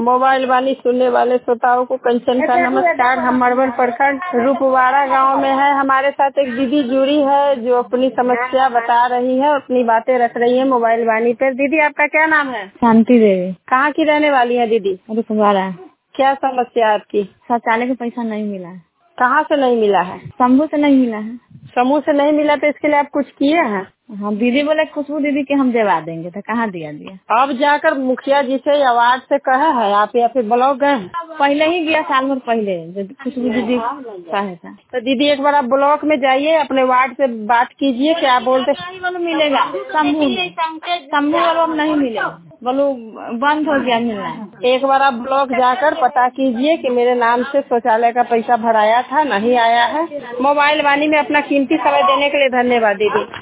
Mobile वाणी सुनने वाले श्रोताओं को कंचन का नमस्कार। हम मरवर प्रखंड रूपवाड़ा गांव में है। हमारे साथ एक दीदी जुड़ी है जो अपनी समस्या बता रही है, अपनी बातें रख रही है मोबाइल वाणी पर। दीदी आपका क्या नाम है? शांति देवी। कहाँ की रहने वाली है दीदी? रूपवाड़ा। क्या समस्या है आपकी? शौचालय का पैसा नहीं मिला है। कहाँ से नहीं मिला है? समूह से नहीं मिला है। समूह से नहीं मिला तो इसके लिए आप कुछ किए हैं? हाँ, दीदी बोले खुशबू दीदी के हम देवा देंगे, तो कहाँ दिया। अब जाकर मुखिया जी से या वार्ड से कहे है आप या फिर ब्लॉक गए? पहले ही गया, साल भर पहले खुशबू दीदी कहे था। तो दीदी एक बार आप ब्लॉक में जाइए, अपने वार्ड से बात कीजिए, क्या बोलते मिलेगा। समूह वालों में नहीं मिलेगा, बोलो बंद हो गया मिलना है। एक बार आप ब्लॉक जाकर पता कीजिए कि मेरे नाम से शौचालय का पैसा भराया था, नहीं आया है। मोबाइल वाणी में अपना कीमती समय देने के लिए धन्यवाद दीदी।